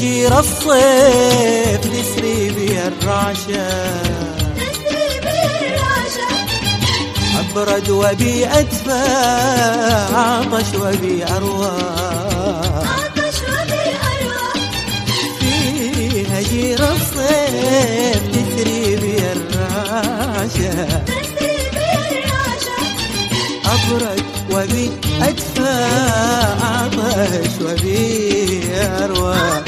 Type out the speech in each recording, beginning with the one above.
هجير الصيف تسري بي الرعشة، أبرد وبي أدفى، عطش وبي أرواح، في هجير الصيف تسري بي الرعشة، أبرد وبي أدفى، عطش وبي أرواح،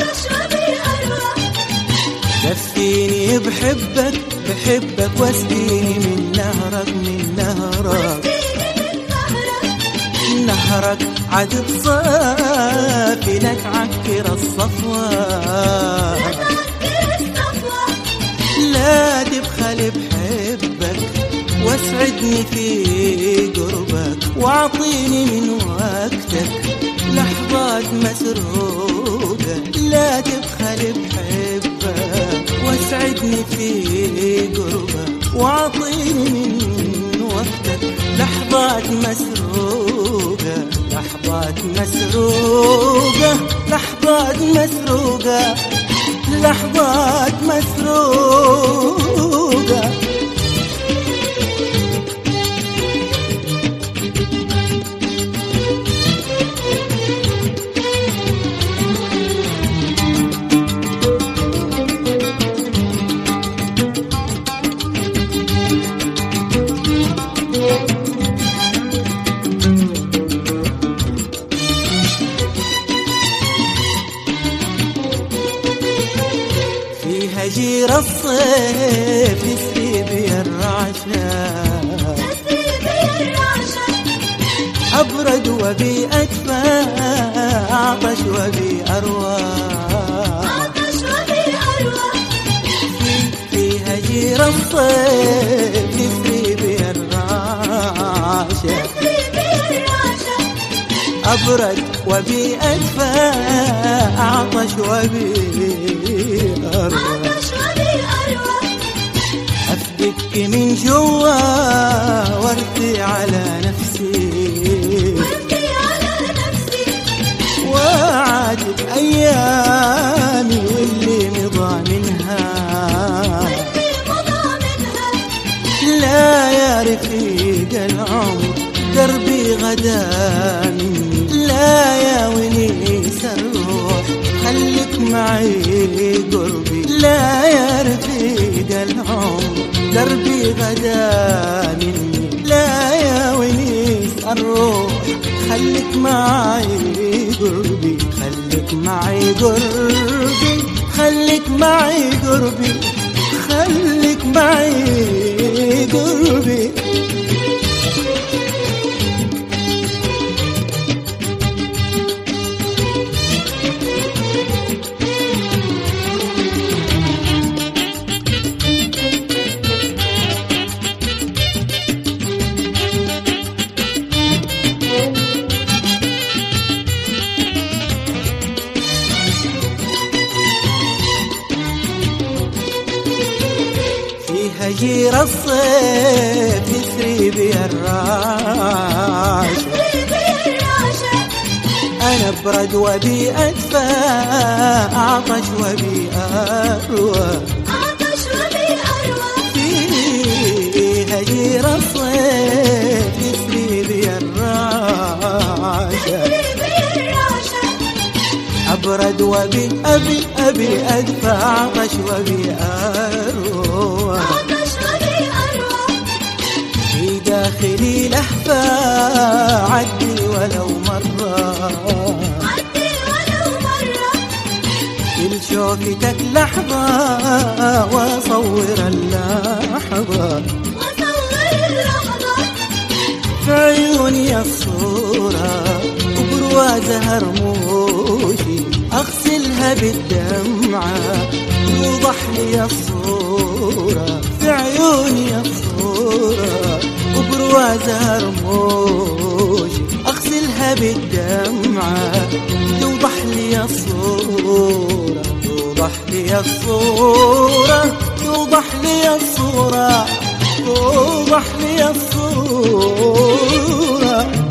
دفيني بحبك بحبك واسقيني من نهرك من نهرك، نهرك عذب صافي لك عكر الصفوة، لا تبخل بحبك واسعدني في قربك، واعطيني من وقتك لحظات مسروقة، لا تبخل بحبك واسعدني في قربك، واعطيني من وقتك لحظات مسروقة، لحظات مسروقة، لحظات مسروقة، لحظات مسروقة. هجير الصيف تسري بي الرعشة، أبرد وبي أدفى، عطش وبي أرواح، في هجير الصيف تسري بي الرعشة، أبرد وبي أدفى، عطش وبي أرواح، أفدك من جوا وارثي على نفسي، وعاتب أيامي واللي مضى منها، لا يا رفيق العمر دربي غدا مني، لا يا ونيس الروح خليك معي قربي، لا يا رفيق العمر دربي غدا مني، لا يا ونيس الروح خليك معي قربي، خليك معي قربي، خليك معي قربي، خليك معي قربي. هجير الصيف يسري بي الرعشة، أنا أبرد وبي أدفى، عطش وبي أروى، في هجير الصيف يسري بي الرعشة، أبرد وبي أبي أدفى، عطش وبي أروى، في داخلي لهفة عدي ولو مرة، كل شوفتك لحظة وأصور اللحظة، في عيوني الصورة وبروازها رموشي، أغسلها بالدمعة توضح لي الصورة، في عيوني الصورة وبروازها رموشي، أغسلها بالدمعة توضح لي الصورة، توضح لي الصورة، توضح لي الصورة، توضح لي الصورة.